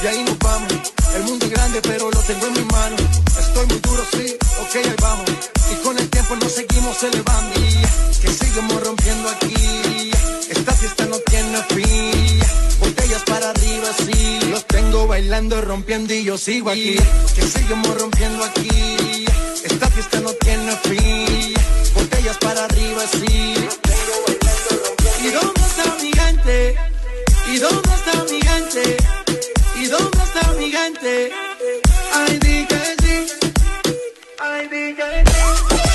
y ahí nos vamos. El mundo es grande, pero lo tengo en mis manos. Estoy muy duro, sí, ok, ahí vamos. Y con el tiempo nos seguimos elevando. Y que seguimos rompiendo aquí. Esta fiesta no tiene fin. Botellas para arriba, sí. Los tengo bailando, rompiendo y yo sigo aquí. Que seguimos rompiendo aquí. Esta fiesta no tiene fin. Botellas para arriba, sí. Los tengo bailando, rompiendo. ¿Y dónde está mi gente? ¿Y dónde está mi gente? ¿Y dónde está mi gente? Ay, di que sí. Ay, di que sí.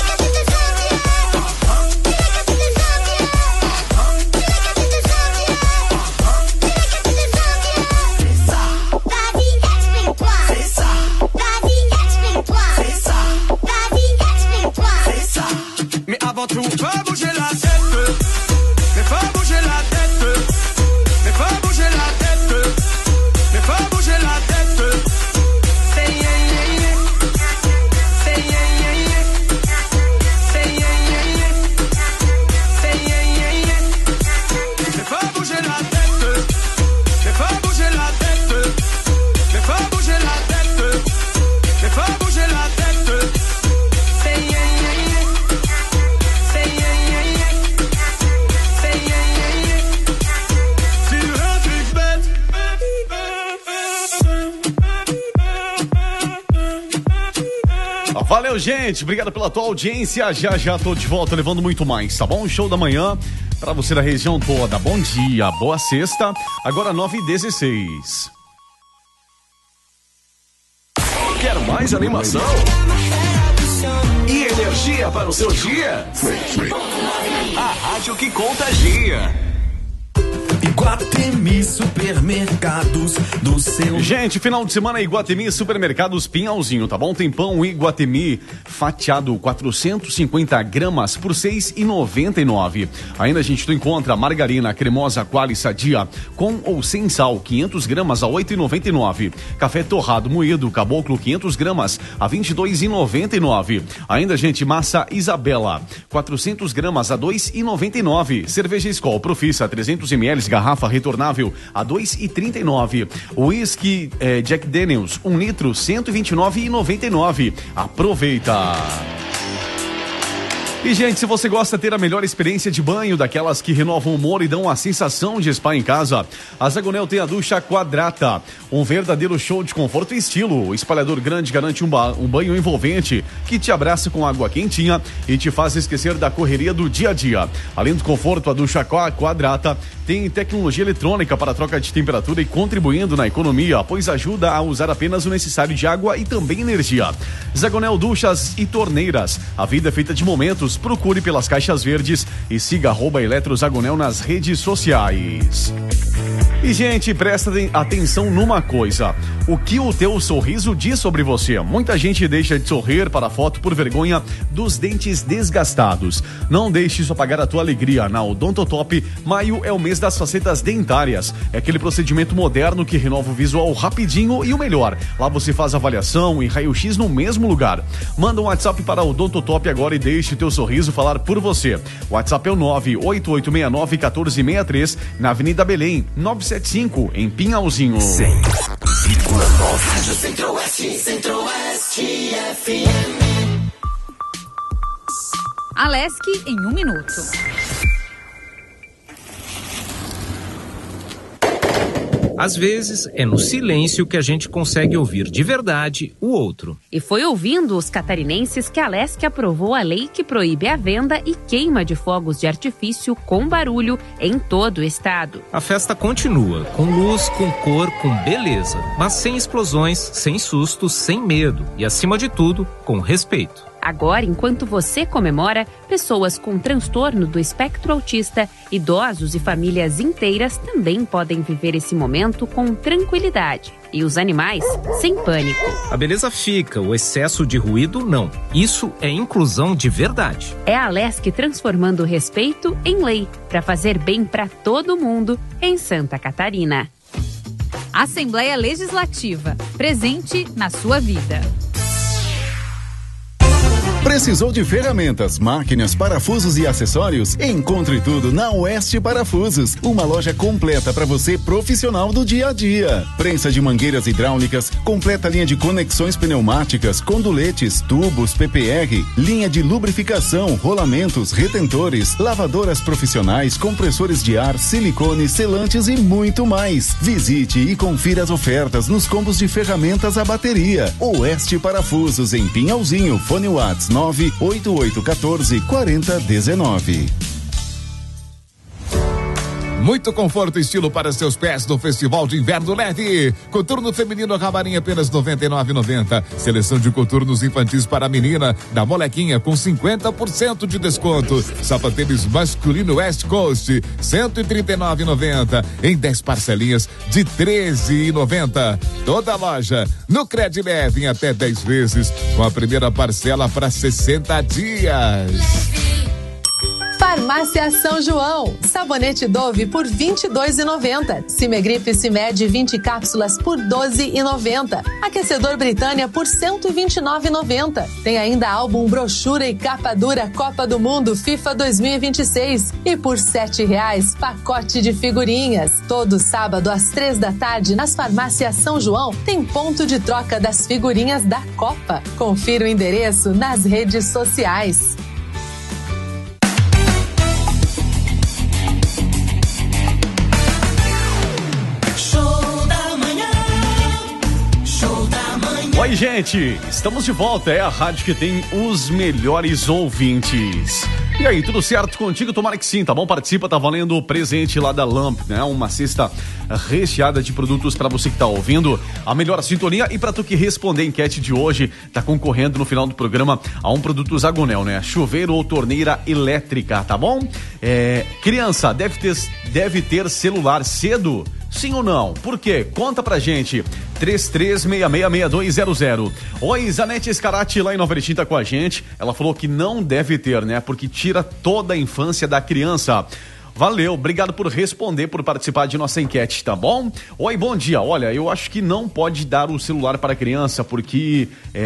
Mais avant tout, fais bouger la tête. Mais fais bouger la tête. Mais fais bouger la tête. Mais fais bouger la tête. Say yeah yeah yeah. Say yeah yeah yeah. Say yeah yeah yeah. Say yeah yeah yeah. Mais fais bouger la tête. Mais fais bouger la tête. Mais fais bouger la tête. Mais fais bouger la tête. Say yeah yeah yeah. Say yeah yeah yeah. Say yeah yeah yeah. Tu veux plus bête. Valeu, gente. Obrigado pela tua audiência. Já tô de volta levando muito mais, tá bom? Show da manhã pra você da região toda. Bom dia, boa sexta. Agora 9h16. Quer mais animação? E energia para o seu dia? A rádio que contagia. Iguatemi Supermercados do seu... Gente, final de semana Iguatemi Supermercados Pinhalzinho, tá bom? Tem pão Iguatemi fatiado 450 gramas por R$ 6,99. Ainda a gente tu encontra margarina cremosa Qualy Sadia com ou sem sal 500 gramas a R$ 8,99. Café torrado moído Caboclo 500 gramas a R$ 22,99. Ainda, gente, massa Isabela 400 gramas a R$ 2,99. Cerveja Skol Profissa 300 ml garrafa retornável a R$ 2,39. Whisky Jack Daniels 1 litro R$ 129,99. Aproveita! E, gente, se você gosta de ter a melhor experiência de banho, daquelas que renovam o humor e dão a sensação de spa em casa, a Zagonel tem a ducha Quadrata, um verdadeiro show de conforto e estilo. O espalhador grande garante um banho envolvente que te abraça com água quentinha e te faz esquecer da correria do dia a dia. Além do conforto, a ducha Quadrata tem tecnologia eletrônica para troca de temperatura e contribuindo na economia, pois ajuda a usar apenas o necessário de água e também energia. Zagonel Duchas e Torneiras, a vida é feita de momentos. Procure pelas caixas verdes e siga @eletrozagonel nas redes sociais. E, gente, presta atenção numa coisa: o que o teu sorriso diz sobre você? Muita gente deixa de sorrir para a foto por vergonha dos dentes desgastados. Não deixe isso apagar a tua alegria. Na Odontotop, maio é o mês das facetas dentárias. É aquele procedimento moderno que renova o visual rapidinho e o melhor, lá você faz avaliação e raio-x no mesmo lugar. Manda um WhatsApp para o Odontotop agora e deixe o teu sorriso falar por você. O WhatsApp é o 98869-1463, na Avenida Belém, 975, em Pinhalzinho. 100,9. Rádio Centro-Oeste, Centro-Oeste FM. Alesc em 1 minuto. Às vezes, é no silêncio que a gente consegue ouvir de verdade o outro. E foi ouvindo os catarinenses que a Alesc aprovou a lei que proíbe a venda e queima de fogos de artifício com barulho em todo o estado. A festa continua, com luz, com cor, com beleza, mas sem explosões, sem sustos, sem medo e, acima de tudo, com respeito. Agora, enquanto você comemora, pessoas com transtorno do espectro autista, idosos e famílias inteiras também podem viver esse momento com tranquilidade. E os animais, sem pânico. A beleza fica, o excesso de ruído não. Isso é inclusão de verdade. É a Alesc transformando o respeito em lei, para fazer bem para todo mundo em Santa Catarina. Assembleia Legislativa, presente na sua vida. Precisou de ferramentas, máquinas, parafusos e acessórios? Encontre tudo na Oeste Parafusos, uma loja completa para você profissional do dia a dia. Prensa de mangueiras hidráulicas, completa linha de conexões pneumáticas, conduletes, tubos, PPR, linha de lubrificação, rolamentos, retentores, lavadoras profissionais, compressores de ar, silicone, selantes e muito mais. Visite e confira as ofertas nos combos de ferramentas à bateria. Oeste Parafusos em Pinhalzinho, fone WhatsApp 988144019. Muito conforto e estilo para seus pés no Festival de Inverno Leve. Coturno feminino Camarim apenas R$ 99,90. Seleção de coturnos infantis para a menina da Molequinha com 50% de desconto. Sapatênis masculino West Coast R$ 139,90 em 10 parcelinhas de R$ 13,90. Toda a loja no Cred Leve em até 10 vezes com a primeira parcela para 60 dias. Farmácia São João, sabonete Dove por R$ 22,90. Cimegripe Cimed 20 cápsulas por R$ 12,90. Aquecedor Britânia por R$ 129,90. Tem ainda álbum, brochura e capa dura Copa do Mundo FIFA 2026. E por R$ 7,00, pacote de figurinhas. Todo sábado às 15h nas farmácias São João tem ponto de troca das figurinhas da Copa. Confira o endereço nas redes sociais. Oi, gente, estamos de volta, é a rádio que tem os melhores ouvintes. E aí, tudo certo contigo? Tomara que sim, tá bom? Participa, tá valendo o presente lá da Lamp, né? Uma cesta recheada de produtos pra você que tá ouvindo a melhor sintonia. E pra tu que responder a enquete de hoje, tá concorrendo no final do programa a um produto Zagonel, né? Chuveiro ou torneira elétrica, tá bom? Criança, deve ter celular cedo? Sim ou não? Por quê? Conta pra gente. 33666200. Oi, Zanete Escarati lá em Nova Erechim tá com a gente. Ela falou que não deve ter, né? Porque tira toda a infância da criança. Valeu, obrigado por responder, por participar de nossa enquete, tá bom? Oi, bom dia. Olha, eu acho que não pode dar o celular para a criança, porque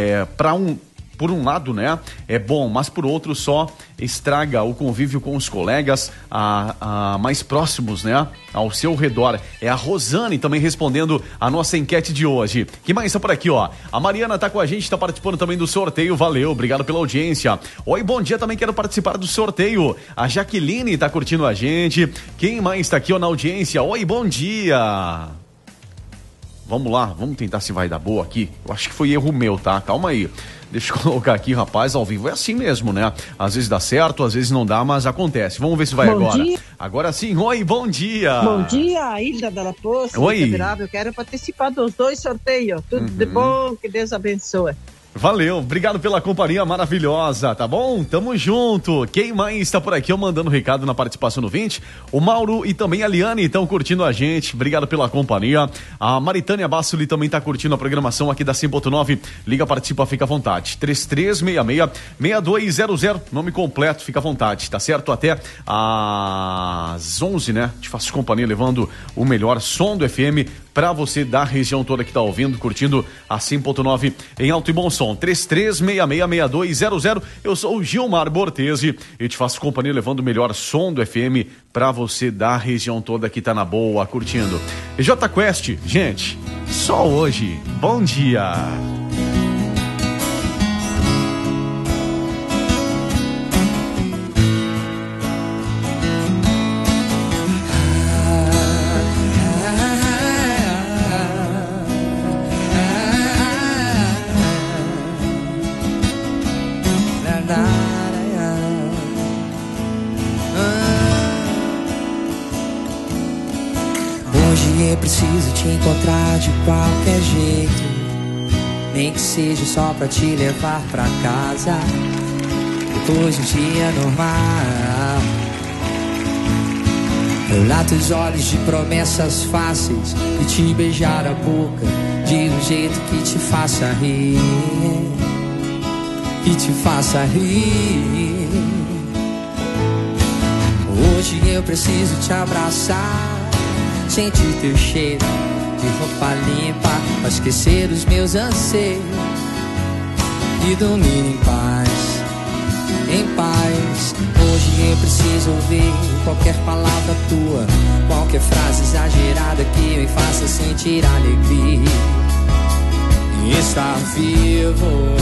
por um lado, né, é bom, mas por outro só estraga o convívio com os colegas mais próximos, né, ao seu redor. É a Rosane também respondendo a nossa enquete de hoje. Que mais está por aqui, ó? A Mariana tá com a gente, tá participando também do sorteio, valeu, obrigado pela audiência. Oi, bom dia, também quero participar do sorteio. A Jaqueline tá curtindo a gente. Quem mais tá aqui, ó, na audiência? Oi, bom dia. Vamos lá, vamos tentar se vai dar boa aqui. Eu acho que foi erro meu, tá? Calma aí. Deixa eu colocar aqui, rapaz, ao vivo é assim mesmo, né? Às vezes dá certo, às vezes não dá, mas acontece. Vamos ver se vai agora. Dia. Agora sim, oi, bom dia. Bom dia, Ilha da La Poça. Oi. Eu quero participar dos 2 sorteios. Tudo de bom, que Deus abençoe. Valeu, obrigado pela companhia maravilhosa, tá bom? Tamo junto. Quem mais está por aqui, eu mandando recado na participação no 20? O Mauro e também a Liane estão curtindo a gente, obrigado pela companhia. A Maritânia Bassoli também tá curtindo a programação aqui da 100.9. Liga, participa, fica à vontade. 3366-6200, nome completo, fica à vontade, tá certo? Até às 11, né? Te faço companhia levando o melhor som do FM pra você da região toda que tá ouvindo, curtindo a 100.9 em alto e bom som. 33666200. Eu sou o Gilmar Bortesi e te faço companhia levando o melhor som do FM pra você da região toda que tá na boa, curtindo. EJ Quest, gente, só hoje. Bom dia. Eu preciso te encontrar de qualquer jeito, nem que seja só pra te levar pra casa, depois de um dia normal. Olhar teus olhos de promessas fáceis e te beijar a boca de um jeito que te faça rir, que te faça rir. Hoje eu preciso te abraçar, sentir teu cheiro de roupa limpa, pra esquecer os meus anseios e dormir em paz. em paz. Hoje eu preciso ouvir qualquer palavra tua, qualquer frase exagerada que me faça sentir alegria e estar vivo.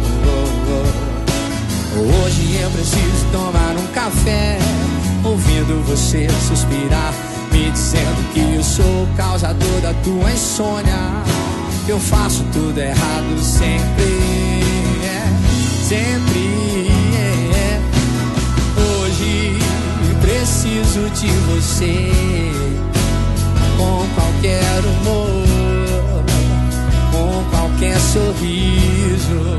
Hoje eu preciso tomar um café, ouvindo você suspirar, me dizendo que eu sou o causador da tua insônia. Eu faço tudo errado sempre, sempre. Hoje preciso de você, com qualquer humor, com qualquer sorriso.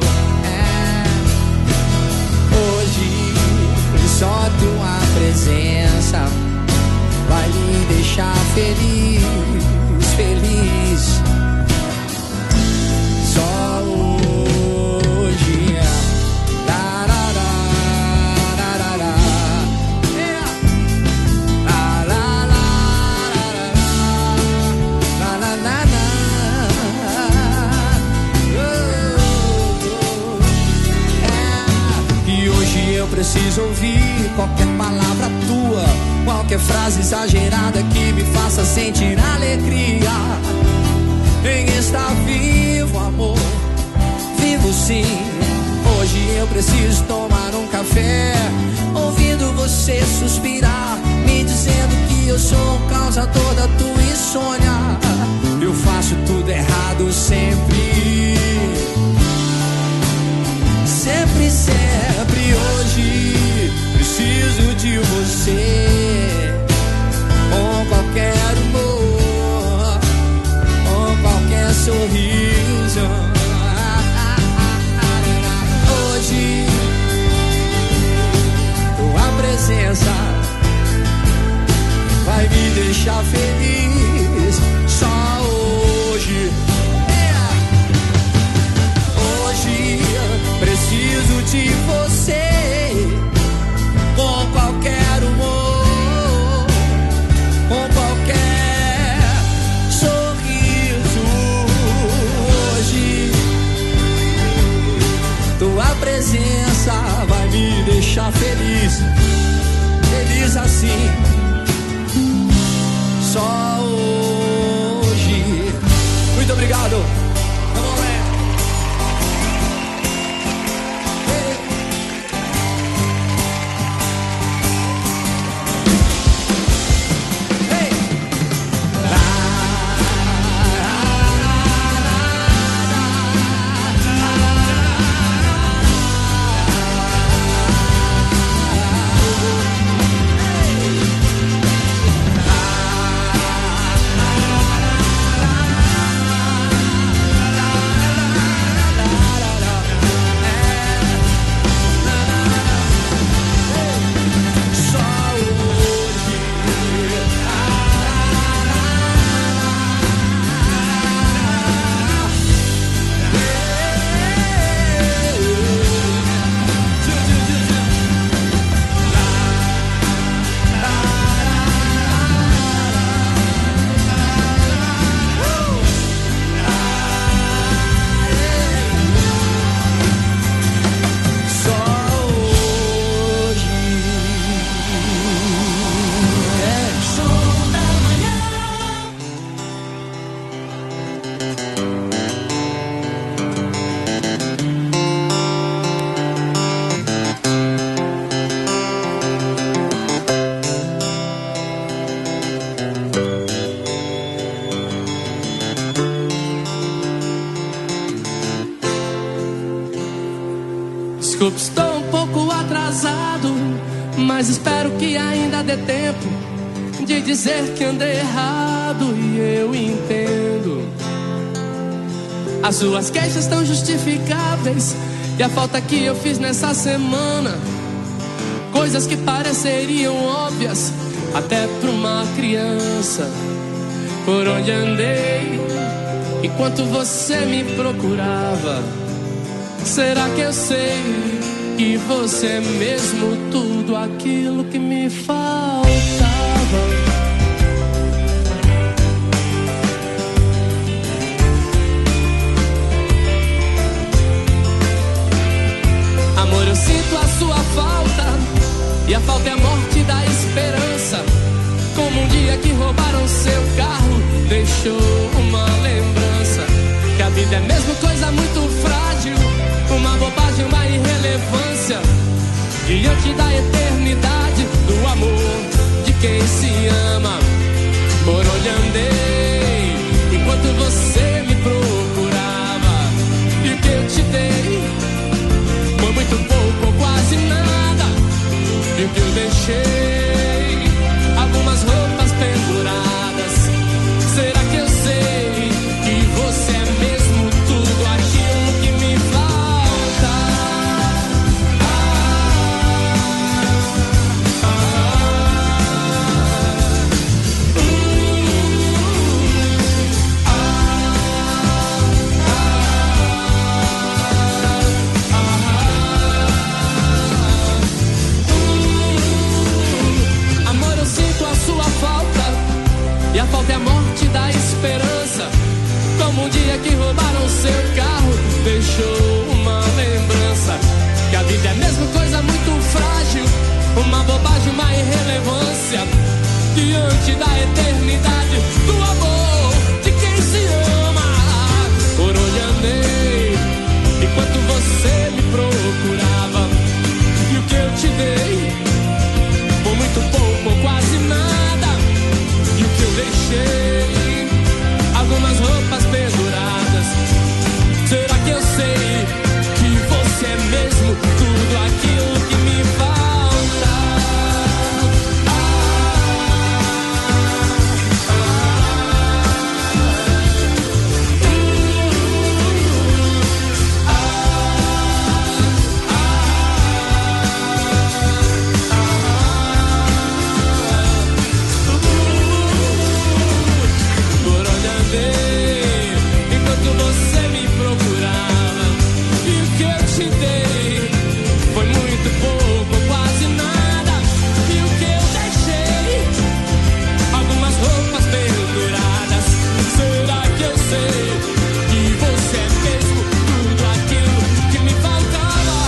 Hoje só tua presença vai me deixar feliz, feliz. Só hoje. E hoje eu preciso ouvir qualquer palavra tua, qualquer frase exagerada que me faça sentir alegria em estar vivo, amor. Vivo sim. Hoje eu preciso tomar um café, ouvindo você suspirar, me dizendo que eu sou o causador da tua insônia. Eu faço tudo errado sempre, sempre, sempre. Hoje preciso de você, com qualquer humor, com qualquer sorriso. Hoje tua presença vai me deixar feliz. Só hoje. Hoje preciso de você, com qualquer humor, com qualquer sorriso. Hoje tua presença vai me deixar feliz, feliz assim. Só hoje. Muito obrigado. Vamos lá. Desculpe, estou um pouco atrasado, mas espero que ainda dê tempo de dizer que andei errado e eu entendo. As suas queixas estão justificáveis e a falta que eu fiz nessa semana, coisas que pareceriam óbvias até pra uma criança. Por onde andei enquanto você me procurava? Será que eu sei que você é mesmo tudo aquilo que me faltava? Amor, eu sinto a sua falta. E a falta é a morte da esperança. Como um dia que roubaram seu carro, deixou uma lembrança. Que a vida é mesmo coisa muito frágil, uma bobagem, uma irrelevância, diante da eternidade do amor de quem se ama. Por onde andei enquanto você me procurava, e o que eu te dei foi muito pouco ou quase nada. E o que eu deixei, algumas roupas penduradas. Será que eu sei que você é mesmo tudo aquilo que me falta? Amor, eu sinto a sua falta, e a falta é a morte da esperança. Como um dia que roubaram seu carro, deixou uma lembrança. Que a vida é mesmo coisa muito frágil, uma bobagem, uma irrelevância, diante da eternidade do amor de quem se ama. Por onde andei enquanto você me procurava, e o que eu te dei foi muito pouco ou quase nada. E o que eu deixei, algumas roupas penduradas. Será que eu sei que você é mesmo tudo aquilo que me falta? Por onde andei enquanto você me procurava, e o que eu te dei foi muito pouco ou quase nada. E o que eu deixei, algumas roupas penduradas. Será que eu sei que você é mesmo tudo aquilo que me faltava?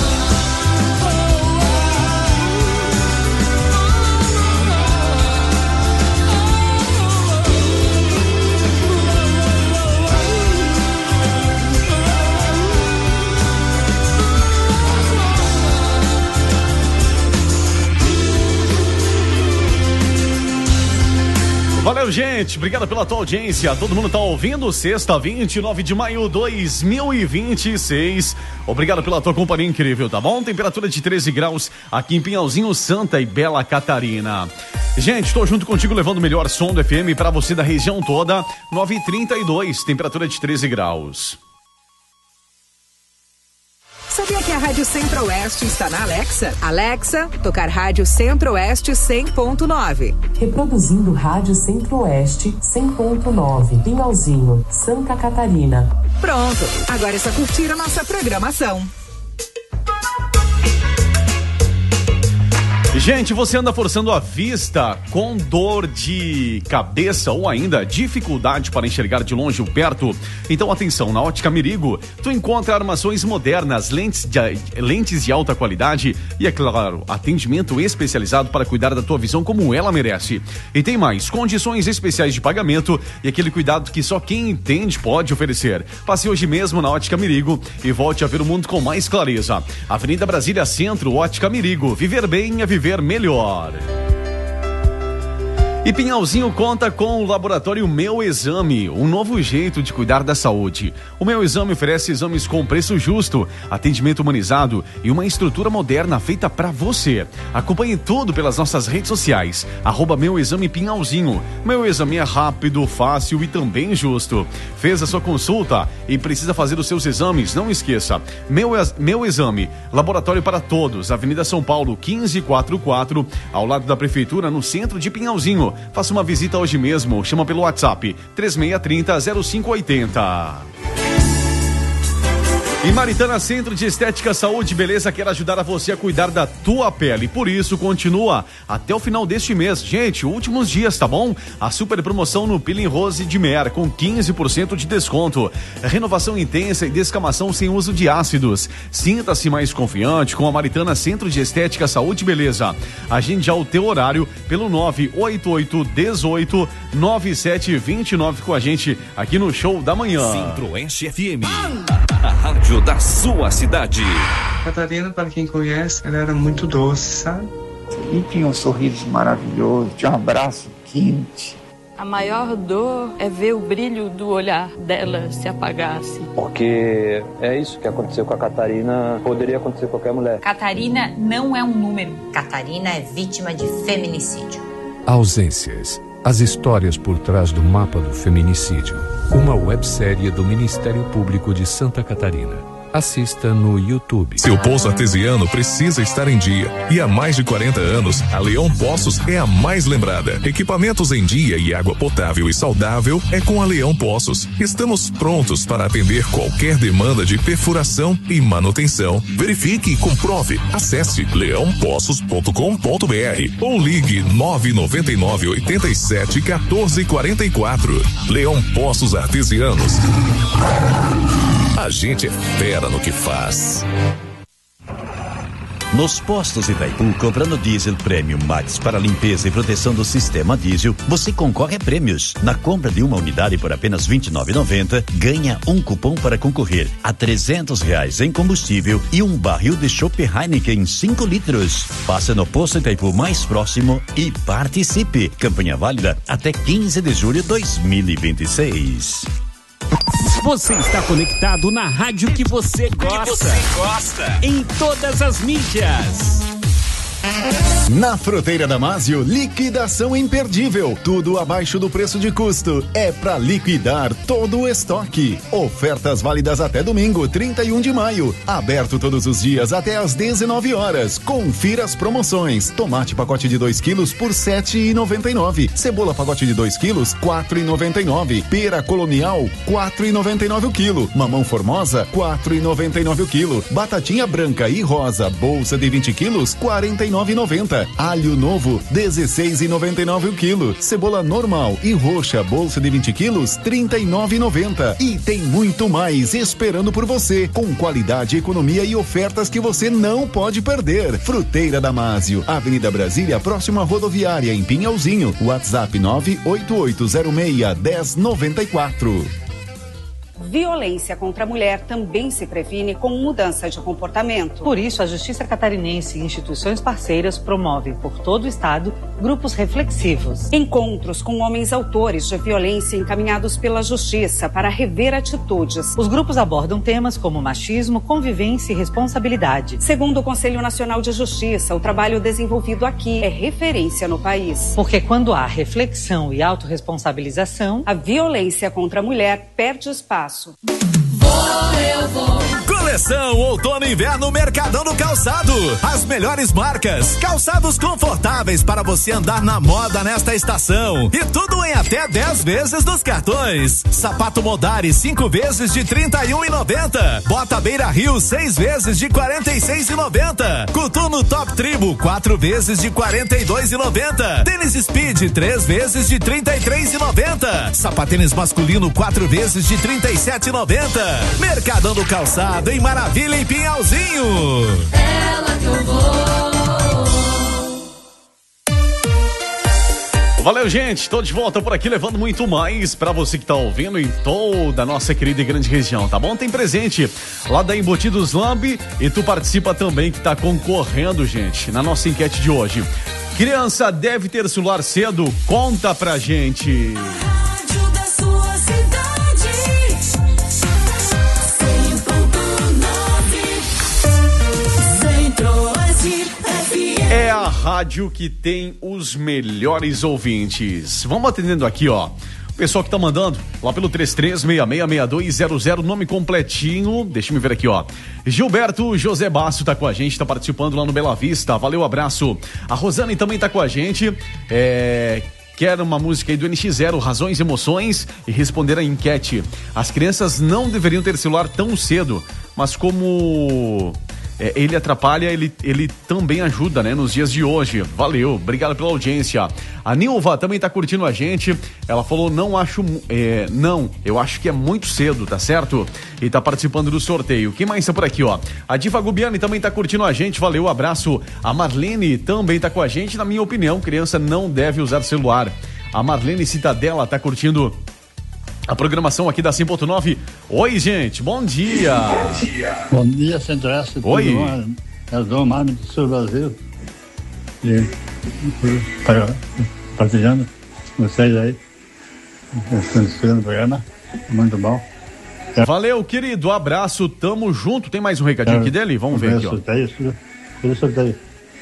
Valeu, gente. Obrigado pela tua audiência. Todo mundo tá ouvindo? Sexta, 29 de maio, 2026. Obrigado pela tua companhia incrível, tá bom? Temperatura de 13 graus aqui em Pinhalzinho, Santa e Bela Catarina. Gente, tô junto contigo levando o melhor som do FM pra você da região toda. 9h32, temperatura de 13 graus. Sabia que a Rádio Centro-Oeste está na Alexa? Alexa, tocar Rádio Centro-Oeste 100.9. Reproduzindo Rádio Centro-Oeste 100.9, Pinhalzinho, Santa Catarina. Pronto, agora é só curtir a nossa programação. Gente, você anda forçando a vista com dor de cabeça ou ainda dificuldade para enxergar de longe ou perto? Então atenção, na Ótica Mirigo, tu encontra armações modernas, lentes de alta qualidade e, é claro, atendimento especializado para cuidar da tua visão como ela merece. E tem mais, condições especiais de pagamento e aquele cuidado que só quem entende pode oferecer. Passe hoje mesmo na Ótica Mirigo e volte a ver o mundo com mais clareza. Avenida Brasília Centro, Ótica Mirigo. Viver bem é viver melhor. E Pinhalzinho conta com o laboratório Meu Exame, um novo jeito de cuidar da saúde. O Meu Exame oferece exames com preço justo, atendimento humanizado e uma estrutura moderna feita para você. Acompanhe tudo pelas nossas redes sociais, @Meu Exame Pinhalzinho. Meu Exame é rápido, fácil e também justo. Fez a sua consulta e precisa fazer os seus exames? Não esqueça, Meu Exame, laboratório para todos, Avenida São Paulo 1544, ao lado da Prefeitura, no centro de Pinhalzinho. Faça uma visita hoje mesmo, chama pelo WhatsApp 3630-0580. E Maritana Centro de Estética, Saúde e Beleza quer ajudar a você a cuidar da tua pele. Por isso, continua até o final deste mês. Gente, últimos dias, tá bom? A super promoção no Peeling Rose de Mer, com 15% de desconto. Renovação intensa e descamação sem uso de ácidos. Sinta-se mais confiante com a Maritana Centro de Estética, Saúde e Beleza. Agende já o teu horário pelo 988-18-9729 com a gente aqui no Show da Manhã. Centro-Oeste FM. A rádio da sua cidade. Catarina, para quem conhece, ela era muito doce, sabe? E tinha um sorriso maravilhoso, tinha um abraço quente. A maior dor é ver o brilho do olhar dela se apagar, assim. Porque é isso que aconteceu com a Catarina, poderia acontecer com qualquer mulher. Catarina não é um número. Catarina é vítima de feminicídio. Ausências. As histórias por trás do mapa do feminicídio. Uma websérie do Ministério Público de Santa Catarina. Assista no YouTube. Seu poço artesiano precisa estar em dia. E há mais de 40 anos, a Leão Poços é a mais lembrada. Equipamentos em dia e água potável e saudável é com a Leão Poços. Estamos prontos para atender qualquer demanda de perfuração e manutenção. Verifique e comprove. Acesse leãopoços.com.br ou ligue 999 87 14 44. Leão Poços Artesianos. A gente é fera no que faz. Nos postos Itaipu, comprando diesel Premium Max para limpeza e proteção do sistema diesel, você concorre a prêmios. Na compra de uma unidade por apenas R$ 29,90, ganha um cupom para concorrer a R$300 em combustível e um barril de chopp Heineken 5 litros. Passe no posto Itaipu mais próximo e participe. Campanha válida até 15 de julho de 2026. Você está conectado na rádio que você gosta. Em todas as mídias. Na Fruteira Damásio, liquidação imperdível. Tudo abaixo do preço de custo. É pra liquidar todo o estoque. Ofertas válidas até domingo, 31 de maio. Aberto todos os dias até às 19 horas. Confira as promoções. Tomate pacote de 2 quilos por R$ 7,99. Cebola pacote de 2 quilos, R$ 4,99. Pera colonial, R$ 4,99 o quilo. Mamão formosa, R$ 4,99 o quilo. Batatinha branca e rosa, bolsa de 20 quilos, R$ 49,90. Alho novo, R$ 16,99 o quilo. Cebola normal e roxa, bolsa de 20 quilos, R$ 39,90. E tem muito mais esperando por você, com qualidade, economia e ofertas que você não pode perder. Fruteira Damásio, Avenida Brasília, próxima rodoviária, em Pinhalzinho. WhatsApp 98806-1094. Violência contra a mulher também se previne com mudança de comportamento. Por isso, a Justiça Catarinense e instituições parceiras promovem por todo o estado grupos reflexivos. Encontros com homens autores de violência encaminhados pela Justiça para rever atitudes. Os grupos abordam temas como machismo, convivência e responsabilidade. Segundo o Conselho Nacional de Justiça, o trabalho desenvolvido aqui é referência no país. Porque quando há reflexão e autorresponsabilização, a violência contra a mulher perde espaço. Eu vou. Coleção Outono e Inverno Mercadão do Calçado. As melhores marcas, calçados confortáveis para você andar na moda nesta estação. E tudo em até 10 vezes nos cartões. Sapato Modari 5 vezes de R$ 31,90. Bota Beira Rio 6 vezes de R$ 46,90. Coturno Top Tribo 4 vezes de R$ 42,90. Tênis Speed 3 vezes de R$ 33,90. Sapatênis masculino 4 vezes de R$ 37,90. Mercadão do Calçado em Maravilha, em Pinhalzinho. Ela que eu vou. Valeu, gente, tô de volta por aqui levando muito mais pra você que tá ouvindo em toda a nossa querida e grande região, tá bom? Tem presente lá da Embutidos Lamb e tu participa também que tá concorrendo, gente, na nossa enquete de hoje. Criança deve ter celular cedo? Conta pra gente. É a rádio que tem os melhores ouvintes. Vamos atendendo aqui, ó. O pessoal que tá mandando lá pelo 33666200, nome completinho. Deixa eu ver aqui, ó. Gilberto José Basso tá com a gente, tá participando lá no Bela Vista. Valeu, abraço. A Rosane também tá com a gente. quer uma música aí do NX0, Razões e Emoções, e responder a enquete. As crianças não deveriam ter celular tão cedo, mas como ele atrapalha, ele também ajuda, né, nos dias de hoje. Valeu, obrigado pela audiência. A Nilva também tá curtindo a gente. Ela falou, eu acho que é muito cedo, tá certo? E tá participando do sorteio. Quem mais tá por aqui, ó? A Diva Gubiani também tá curtindo a gente, valeu, abraço. A Marlene também tá com a gente. Na minha opinião, criança não deve usar celular. A Marlene Citadela tá curtindo a programação aqui da 100.9. Oi, gente, bom dia. Bom dia, Centro-Oeste. Oi. É o Dom Mário do Sul do Brasil. E partilhando com vocês aí. Estão o programa. Muito bom. Valeu, querido, abraço, tamo junto. Tem mais um recadinho aqui dele? Vamos ver aqui, ó. Sorteio.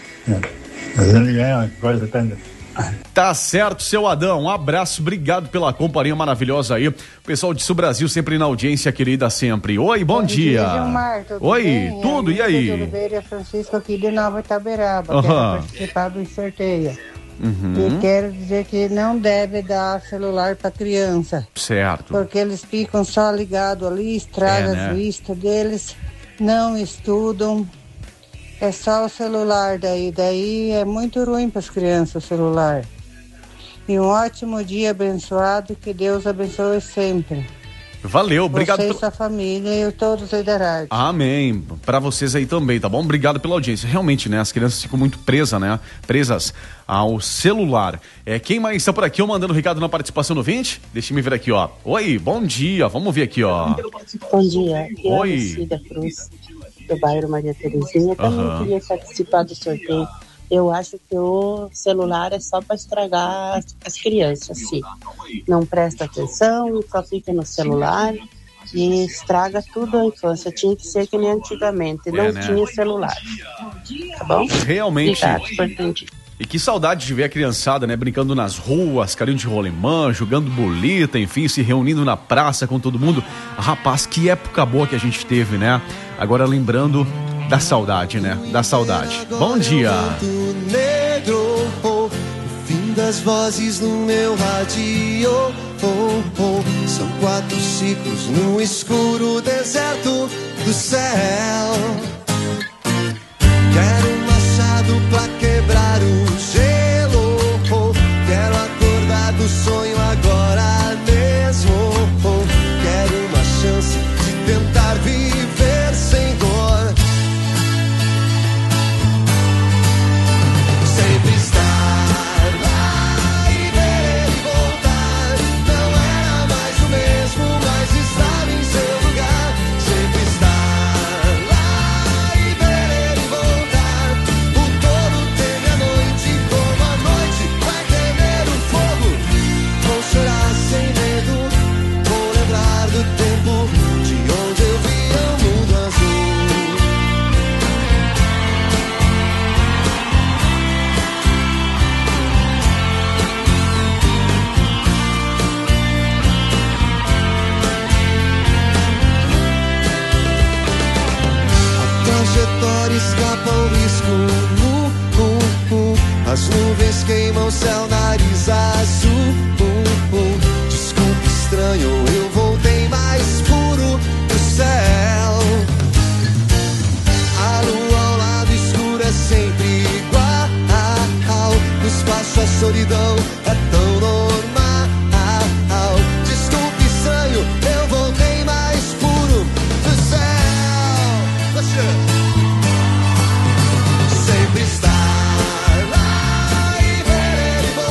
Mas ele ganha uma coisa também. Tá certo, seu Adão, um abraço, obrigado pela companhia maravilhosa aí. O pessoal de Sul Brasil sempre na audiência querida, sempre. Oi, bom dia. Gilmar, oi, bem? Tudo, e aí? Oliveira Francisco aqui de Nova Itaberaba, quero participar do sorteio. E quero dizer que não deve dar celular para criança. Certo. Porque eles ficam só ligados ali, estraga né? a vista deles, não estudam. É só o celular daí é muito ruim para as crianças o celular. E um ótimo dia abençoado, que Deus abençoe sempre. Valeu, obrigado. Você e sua família e todos aí da rádio. Amém, pra vocês aí também, tá bom? Obrigado pela audiência. Realmente, né, as crianças ficam muito presas ao celular. Quem mais está por aqui, mandando recado na participação no 20? Deixa eu ver aqui, ó. Oi, bom dia, vamos ver aqui, ó. Bom dia, Oi. Cida Cruz, do bairro Maria Terezinha. Também queria participar do sorteio. Eu acho que o celular é só para estragar as crianças, sim. Não presta atenção, só fica no celular e estraga tudo a infância. Tinha que ser que nem antigamente, não tinha celular. Tá bom? Realmente. Obrigado, e que saudade de ver a criançada, né, brincando nas ruas, carinho de rolemã, jogando bolita, enfim, se reunindo na praça com todo mundo. Rapaz, que época boa que a gente teve, né? Agora lembrando da saudade, né? Da saudade. Bom dia. Negro, o fim das vozes no meu rádio. São 4 ciclos no escuro deserto do céu. Quero um machado pra quebrar o gelo. Quero acordar do sonho agora mesmo. Quero uma chance de tentar viver sem dor. Sempre estar lá e ver ele voltar. Não era mais o mesmo, mas estava em seu lugar. Sempre estar lá e ver ele voltar. O touro teme a noite, como a noite vai temer o fogo. Vou chorar sem medo, vou lembrar do tempo de onde eu via o mundo azul. Trajetória escapa ao risco. As nuvens queimam o céu, nariz azul. Desculpe, estranho, eu voltei mais puro do céu. A lua ao lado escuro é sempre igual. No espaço a solidão é tão normal. Desculpe, estranho, eu voltei mais puro do céu. Sempre estar lá e ver ele voltar.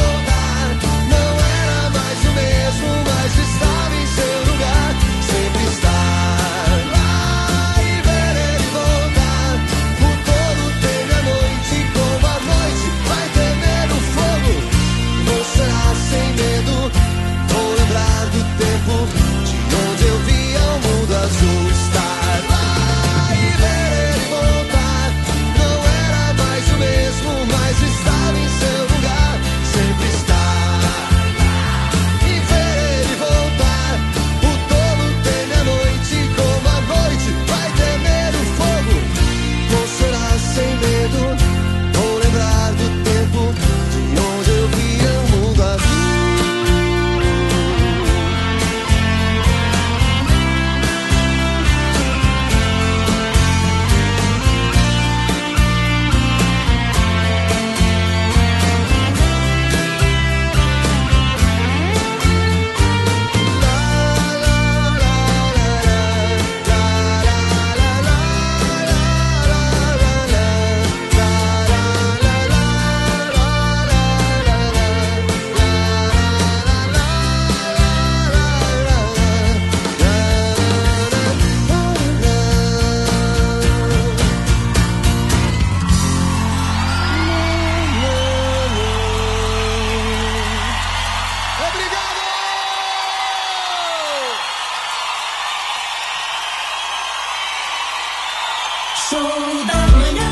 Show da manhã.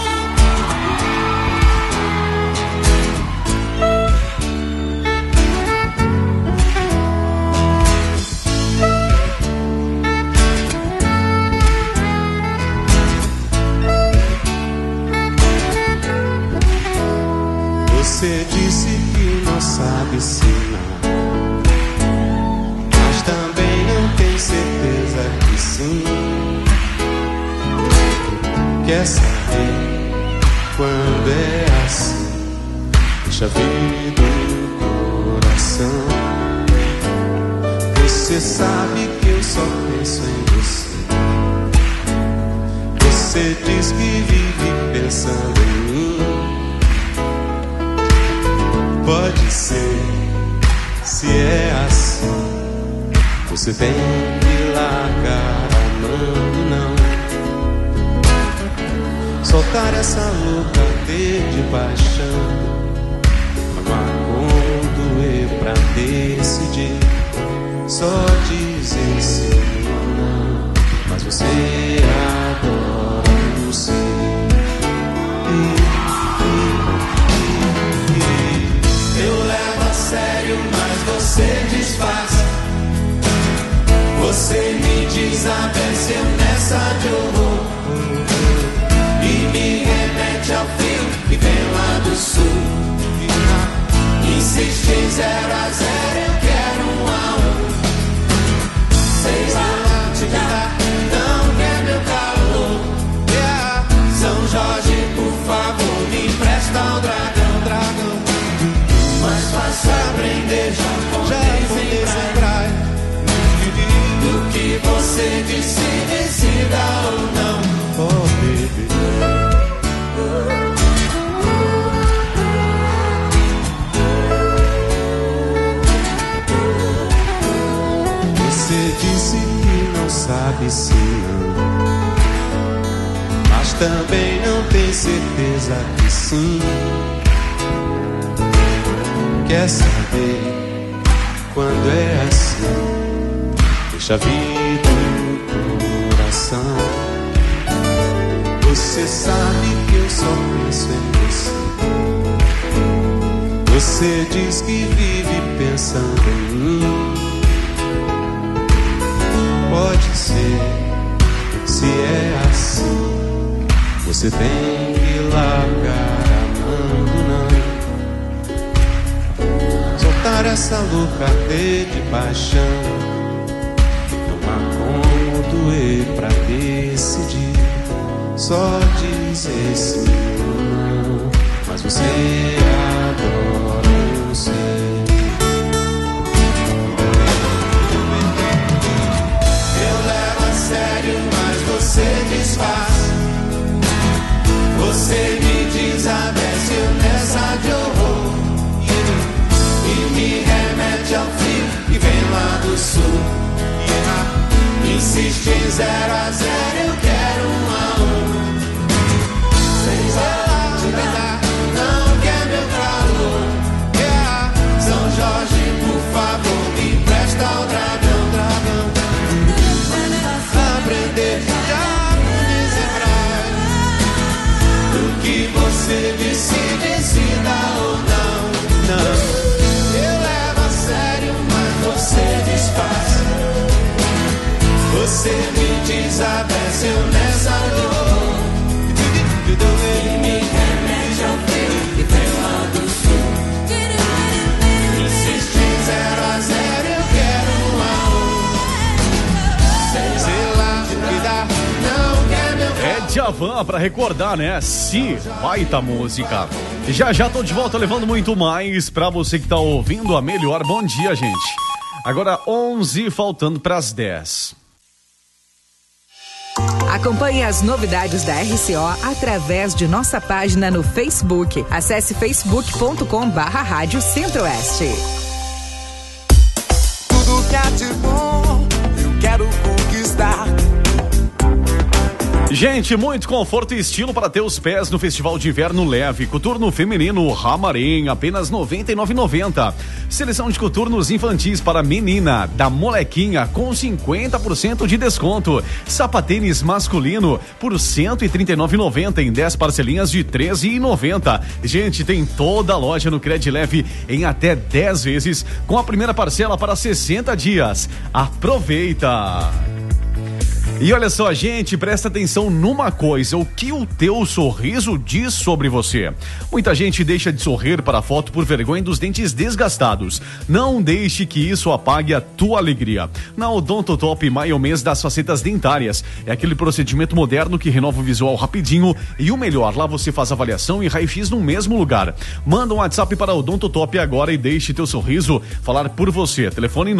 Você disse que não sabe ensinar, mas também não tem certeza que sim. Quer saber quando é assim? Deixa vir do coração. Você sabe que eu só penso em você. Você diz que vive pensando em mim. Pode ser, se é assim, você tem que largar a mão, não. Soltar essa louca de paixão, amar como doer pra decidir. Só dizer sim ou não, mas você adora o sim. Eu levo a sério, mas você desfaz. Você me desabeceu nessa de horror e me remete ao fio que vem lá do sul. Insiste em 0 a 0, eu quero 1 a 1. Sei lá, te dar, não quer meu calor. São Jorge, por favor, me empresta o dragão, dragão. Mais fácil aprender japonês em praia do que você decida ou não. Oh, baby. Você disse que não sabe se não, mas também não tem certeza que sim. Quer saber quando é assim? Deixa vir do coração. Você sabe que eu só penso em você. Você diz que vive pensando em mim. Pode ser, se é assim, você tem que largar a mão do não. Soltar essa louca de paixão, tomar como doer pra decidir. Só dizer sim ou não, mas você adora o sim. Eu levo a sério, mas você desfaz. Você me desabeceu nessa de horror e me remete ao fio que vem lá do sul. Insiste em 0 a 0, eu quero 1 a 1. Sei lá, te dar, não quer meu calor. São Jorge, por favor, me empresta o dragão, dragão. Aprender japonês hebraico do que você decida ou não, não. Eu levo a sério, mas você desfaz. Você me desabeceu nessa dor e me remete ao fio que vem lá do sul. Insiste em 0 a 0, eu quero 1 a 1. Sei lá, me dá, não quer meu calor. É Djavan pra recordar, né? Se baita música. Já já tô de volta levando muito mais pra você que tá ouvindo a melhor. Bom dia, gente. Agora 11 faltando pras 10. Acompanhe as novidades da RCO através de nossa página no Facebook. Acesse facebook.com/Rádio Centro-Oeste. Tudo que há de bom eu quero conquistar. Gente, muito conforto e estilo para ter os pés no Festival de Inverno Leve. Coturno feminino Ramarim, apenas R$ 99,90. Seleção de coturnos infantis para menina, da Molequinha, com 50% de desconto. Sapatênis masculino por R$ 139,90 em 10 parcelinhas de R$ 13,90. Gente, tem toda a loja no Cred Leve em até 10 vezes, com a primeira parcela para 60 dias. Aproveita! E olha só, gente, presta atenção numa coisa, o que o teu sorriso diz sobre você. Muita gente deixa de sorrir para a foto por vergonha dos dentes desgastados. Não deixe que isso apague a tua alegria. Na Odontotop, maio é o mês das facetas dentárias. É aquele procedimento moderno que renova o visual rapidinho e o melhor, lá você faz avaliação e raio-x no mesmo lugar. Manda um WhatsApp para Odontotop agora e deixe teu sorriso falar por você. Telefone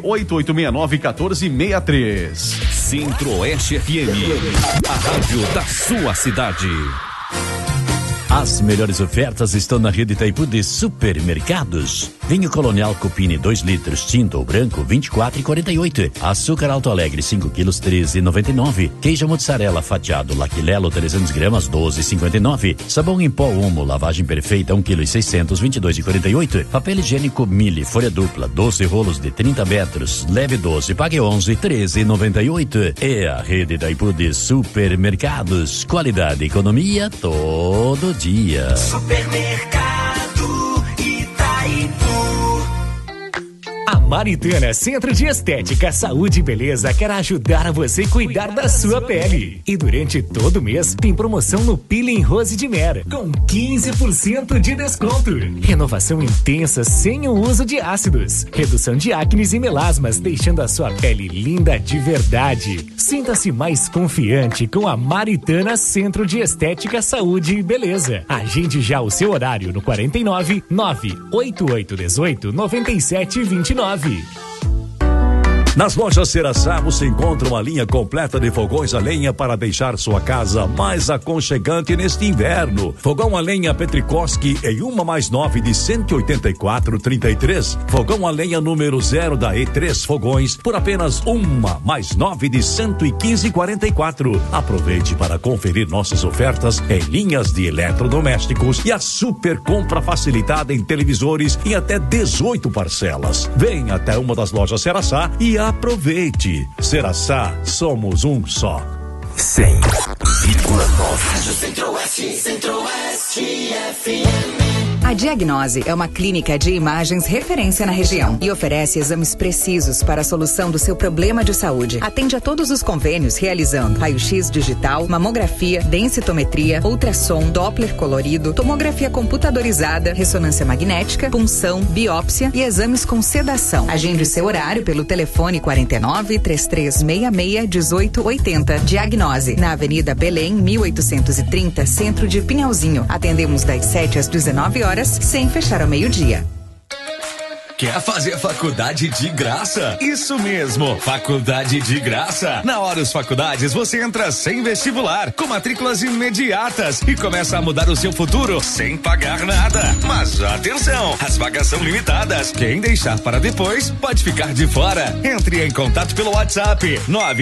98869-1463. Centro-Oeste FM, a rádio da sua cidade. As melhores ofertas estão na rede Itaipu de supermercados. Vinho Colonial Cupini 2 litros, tinto ou branco, 24,48. Açúcar Alto Alegre 5 quilos, 13,99. Queijo mozzarella fatiado Laquilelo 300 gramas, 12,59. Sabão em pó Omo, lavagem perfeita 1 kg 600, 22,48. Papel higiênico Mille, folha dupla, 12 rolos de 30 metros, leve 12, pague 11, 13,98. É a rede Itaipu de supermercados. Qualidade e economia todo dia. Supermercado Itaipu. A Maritana Centro de Estética, Saúde e Beleza quer ajudar você a cuidar da sua pele. E durante todo o mês tem promoção no Peeling Rose de Mera, com 15% de desconto. Renovação intensa sem o uso de ácidos. Redução de acnes e melasmas, deixando a sua pele linda de verdade. Sinta-se mais confiante com a Maritana Centro de Estética, Saúde e Beleza. Agende já o seu horário no 49 98818 9729. Nas lojas Ceraçá você encontra uma linha completa de fogões a lenha para deixar sua casa mais aconchegante neste inverno. Fogão a lenha Petrikoski em 1+9 de 184,33. Fogão a lenha número 0 da E3 Fogões por apenas 1+9 de 115,44. Aproveite para conferir nossas ofertas em linhas de eletrodomésticos e a super compra facilitada em televisores em até 18 parcelas. Venha até uma das lojas Ceraçá e aproveite. Ceraçá, somos um só. 100,9 Centro-Oeste, Centro-Oeste FM. A Diagnose é uma clínica de imagens referência na região e oferece exames precisos para a solução do seu problema de saúde. Atende a todos os convênios realizando raio-x digital, mamografia, densitometria, ultrassom, Doppler colorido, tomografia computadorizada, ressonância magnética, punção, biópsia e exames com sedação. Agende seu horário pelo telefone 49 3366 1880. Diagnose, na Avenida Belém, 1830, Centro de Pinhalzinho. Atendemos das 7 às 19 horas, sem fechar ao meio-dia. Quer fazer faculdade de graça? Isso mesmo, faculdade de graça. Na Horus Faculdades você entra sem vestibular, com matrículas imediatas e começa a mudar o seu futuro sem pagar nada. Mas atenção, as vagas são limitadas. Quem deixar para depois pode ficar de fora. Entre em contato pelo WhatsApp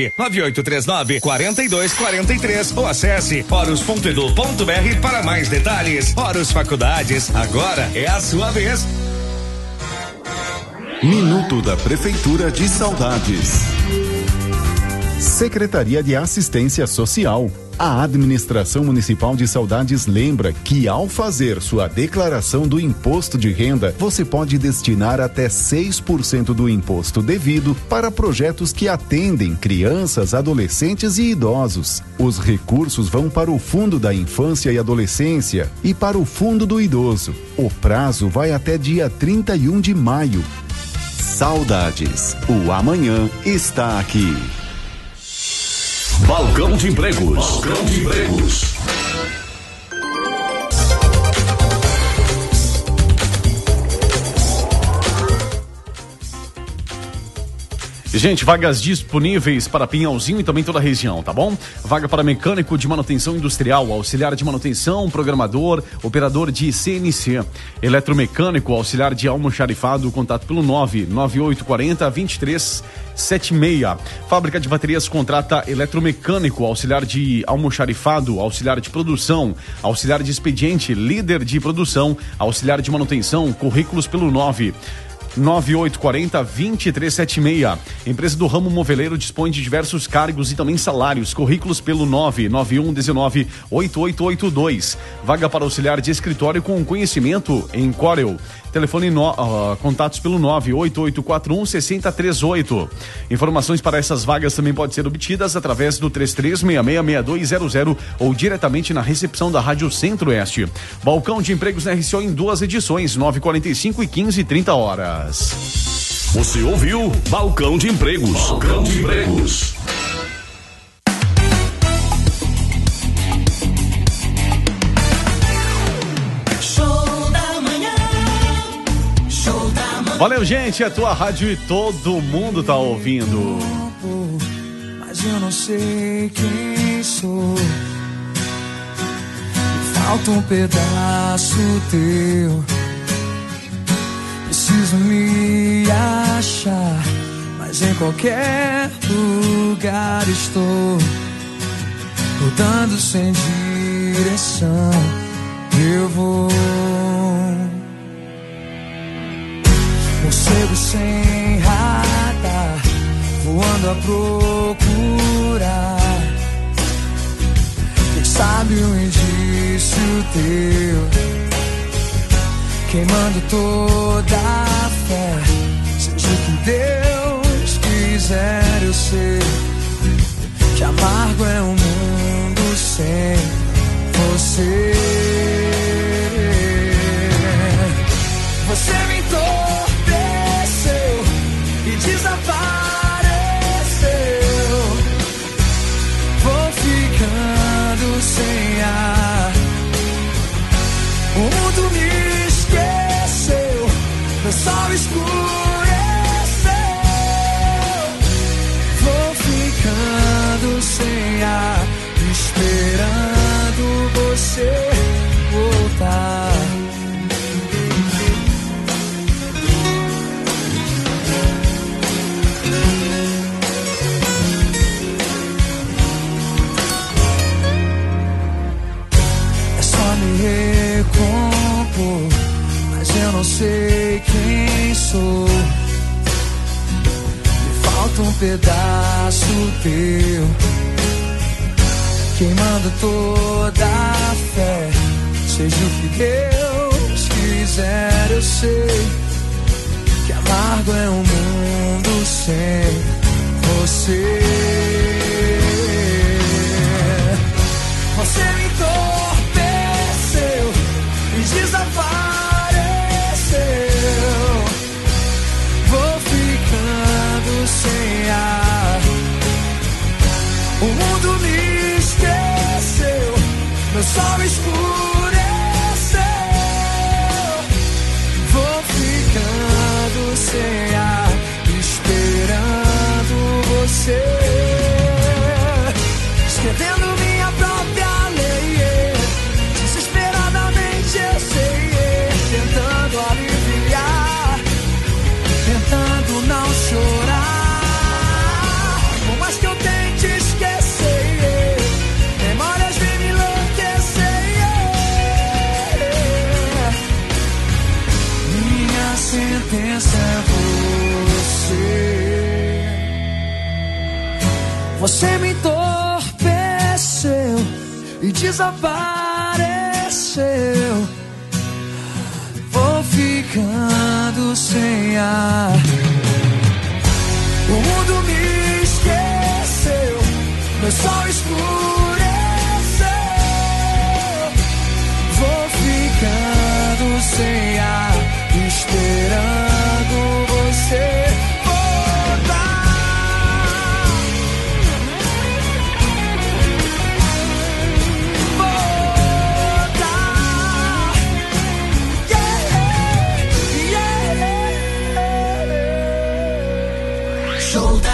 99839-4243 ou acesse horus.edu.br para mais detalhes. Horus Faculdades, agora é a sua vez. Minuto da Prefeitura de Saudades. Secretaria de Assistência Social. A Administração Municipal de Saudades lembra que, ao fazer sua declaração do imposto de renda, você pode destinar até 6% do imposto devido para projetos que atendem crianças, adolescentes e idosos. Os recursos vão para o Fundo da Infância e Adolescência e para o Fundo do Idoso. O prazo vai até dia 31 de maio. Saudades. O amanhã está aqui. Balcão de Empregos. Balcão de Empregos. Gente, vagas disponíveis para Pinhalzinho e também toda a região, tá bom? Vaga para mecânico de manutenção industrial, auxiliar de manutenção, programador, operador de CNC, eletromecânico, auxiliar de almoxarifado, contato pelo 99840-2376. Fábrica de baterias contrata eletromecânico, auxiliar de almoxarifado, auxiliar de produção, auxiliar de expediente, líder de produção, auxiliar de manutenção, currículos pelo 9840-2376. Empresa do ramo moveleiro dispõe de diversos cargos e também salários. Currículos pelo 99119-8882. Vaga para auxiliar de escritório com conhecimento em Corel. Telefone contatos pelo 98841-6038. Informações para essas vagas também podem ser obtidas através do 3366-6200 ou diretamente na recepção da Rádio Centro-Oeste. Balcão de empregos na RCO em 2 edições, 9h45 e 15h30 horas. Você ouviu Balcão de Empregos. Balcão de Empregos. Valeu, gente, é a tua rádio e todo mundo tá ouvindo. Mas eu não sei quem sou. Falta um pedaço teu. Preciso me achar, mas em qualquer lugar estou. Rodando sem direção, eu vou. Morcego sem radar, voando a procurar. Quem sabe um indício teu, queimando toda a fé. Seja o que Deus quiser, eu sei que amargo é um mundo sem você. Você me entorpeceu e desapareceu. Vou ficando sem ar. O mundo me esqueceu, meu sol escureceu. Vou ficando sem ar, esperando você voltar. Recompor, mas eu não sei quem sou. Me falta um pedaço teu, queimando toda a fé. Seja o que Deus quiser, eu sei que amargo é um mundo sem você. Você me e desapareceu. Vou ficando sem ar. O mundo me esqueceu, meu sol escureceu. Vou ficando sem ar, esperando você. Escrevendo minha própria lei, desesperadamente eu sei, tentando aliviar, tentando não chorar. Por mais que eu tente esquecer, memórias vêm me enlouquecer. Minha sentença é você. Você me entorpeceu e desapareceu. Vou ficando sem ar. O mundo me esqueceu, meu sol escureceu. Vou ficando sem ar, esperando você voltar. Show da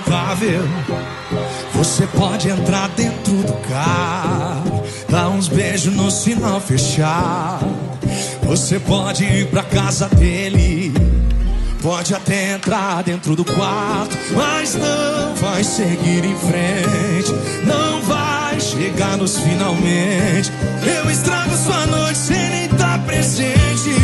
inevitável. Você pode entrar dentro do carro, dar uns beijos no sinal fechado. Você pode ir pra casa dele, pode até entrar dentro do quarto, mas não vai seguir em frente, não vai chegar nos finalmente. Eu estrago sua noite sem nem estar presente.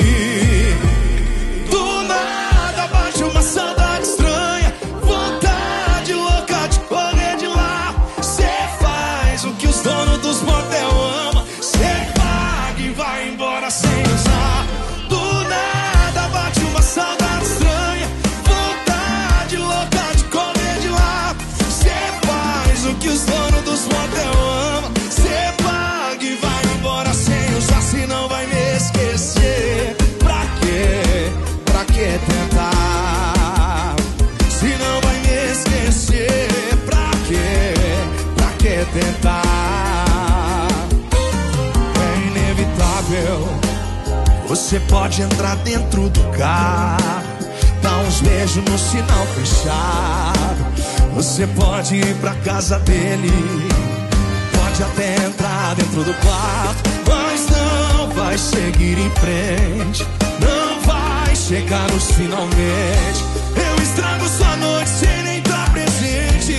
Do nada bate uma saudade estranha, vontade louca de correr de lá. Cê faz o que os donos dos motel amam, cê paga e vai embora sem usar. Do nada bate uma saudade estranha, vontade louca de correr de lá. Cê faz o que os donos dos motel amam, cê paga e vai embora sem usar. Se não vai me esquecer, pra quê? Pra que tentar? Se não vai me esquecer, pra quê? Pra que tentar? É inevitável. Você pode entrar dentro do carro, dar uns beijos no sinal fechado. Você pode ir pra casa dele, pode até entrar dentro do quarto, mas não vai seguir em frente, não vai chegar nos finalmente. Eu estrago sua noite sem nem estar presente.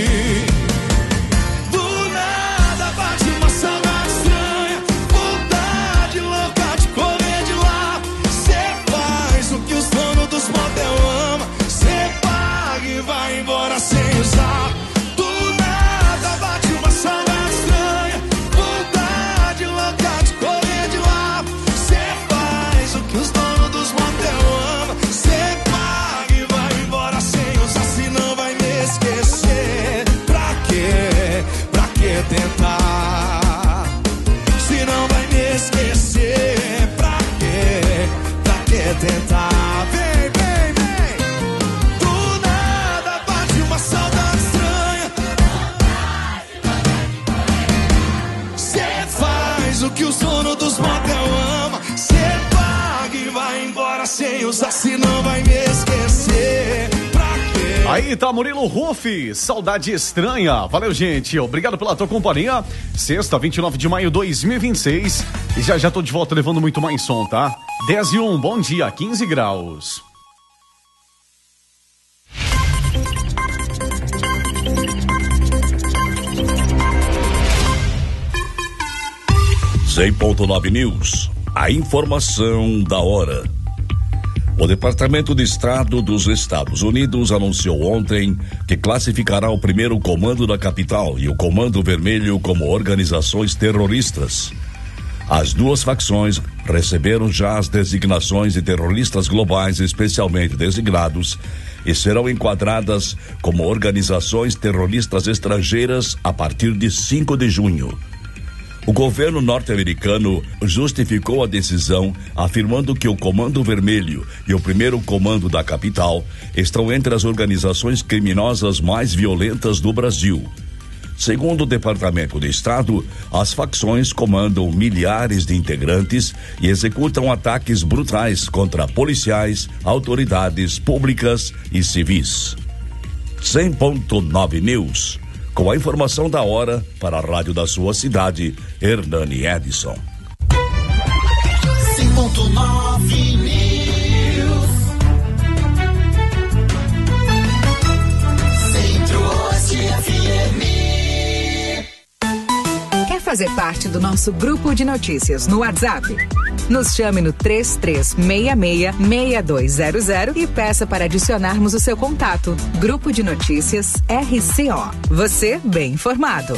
Do nada bate uma saudade estranha, vontade louca de correr de lá. Cê faz o que os donos dos motel amam, cê paga e vai embora sem usar. Do nada bate uma saudade estranha, vontade louca de correr de lá. Cê faz o que os donos dos motel amam, cê paga e vai embora sem usar. Se não vai me esquecer, pra quê? Pra que tentar? Se não vai me esquecer, pra quê? Pra que tentar? Vem, vem, vem. Do nada bate uma saudade estranha, cê faz o que os donos dos motel amam, cê paga e vai embora sem usar. Se não vai me esquecer, pra quê? Aí tá Murilo Rufi, Saudade Estranha. Valeu, gente. Obrigado pela tua companhia. Sexta, 29 de maio de 2026. E já tô de volta levando muito mais som, tá? 10:01, bom dia, 15 graus. .9 News, a informação da hora. O Departamento de Estado dos Estados Unidos anunciou ontem que classificará o primeiro comando da capital e o Comando Vermelho como organizações terroristas. As duas facções receberam já as designações de terroristas globais especialmente designados e serão enquadradas como organizações terroristas estrangeiras a partir de 5 de junho. O governo norte-americano justificou a decisão afirmando que o Comando Vermelho e o primeiro comando da capital estão entre as organizações criminosas mais violentas do Brasil. Segundo o Departamento de Estado, as facções comandam milhares de integrantes e executam ataques brutais contra policiais, autoridades públicas e civis. 100.9 News. Com a informação da hora para a rádio da sua cidade, Hernani Edson. 100.9 News. Centro-Oeste FM. Quer fazer parte do nosso grupo de notícias no WhatsApp? Nos chame no 3366-6200 e peça para adicionarmos o seu contato. Grupo de Notícias RCO. Você bem informado.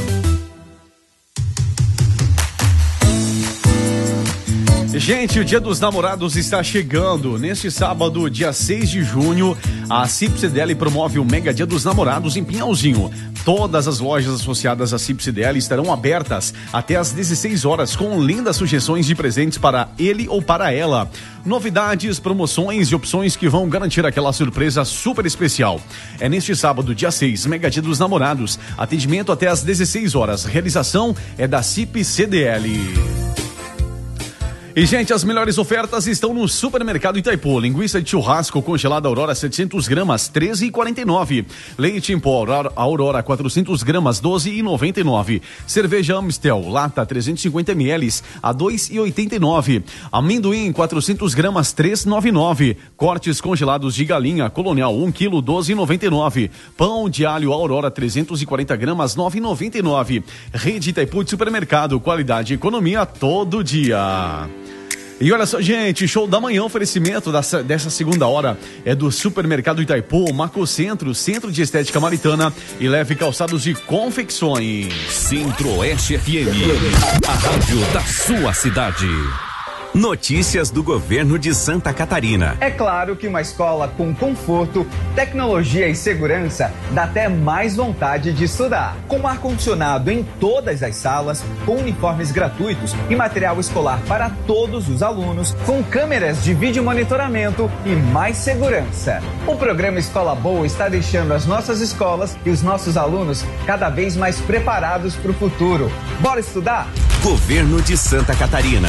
Gente, o Dia dos Namorados está chegando. Neste sábado, dia 6 de junho, a CIP-CDL promove o Mega Dia dos Namorados em Pinhalzinho. Todas as lojas associadas à CIP-CDL estarão abertas até às 16 horas com lindas sugestões de presentes para ele ou para ela. Novidades, promoções e opções que vão garantir aquela surpresa super especial. É neste sábado, dia 6, Mega Dia dos Namorados. Atendimento até às 16 horas. Realização é da CIP-CDL. E, gente, as melhores ofertas estão no Supermercado Itaipu. Linguiça de churrasco congelada Aurora 700 gramas, 13,49. Leite em pó Aurora 400 gramas, 12,99. Cerveja Amstel, lata 350 ml, a 2,89. Amendoim 400 gramas, 3,99. Cortes congelados de galinha Colonial 1 kg, 12,99. Pão de alho Aurora 340 gramas, 9,99. Rede Itaipu de Supermercado, qualidade e economia todo dia. E olha só, gente, show da manhã, oferecimento dessa segunda hora é do Supermercado Itaipu, Macocentro, Centro de Estética Maritana e Leve Calçados de Confecções. Centro-Oeste FM, a rádio da sua cidade. Notícias do governo de Santa Catarina. É claro que uma escola com conforto, tecnologia e segurança dá até mais vontade de estudar. Com ar-condicionado em todas as salas, com uniformes gratuitos e material escolar para todos os alunos, com câmeras de vídeo monitoramento e mais segurança. O programa Escola Boa está deixando as nossas escolas e os nossos alunos cada vez mais preparados para o futuro. Bora estudar? Governo de Santa Catarina.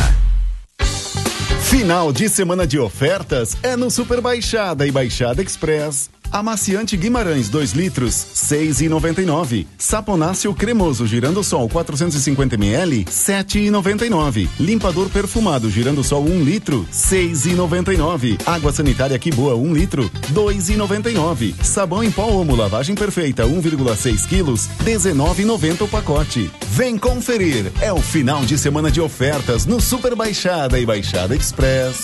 Final de semana de ofertas é no Super Baixada e Baixada Express. Amaciante Guimarães 2 litros, 6,99. Saponáceo cremoso Girando-Sol 450 ml, 7,99. Limpador perfumado Girando-Sol 1 litro, 6,99. Água sanitária Que Boa 1 litro, 2,99. Sabão em pó Omo lavagem perfeita 1,6 quilos, 19,90 o pacote. Vem conferir, é o final de semana de ofertas no Super Baixada e Baixada Express.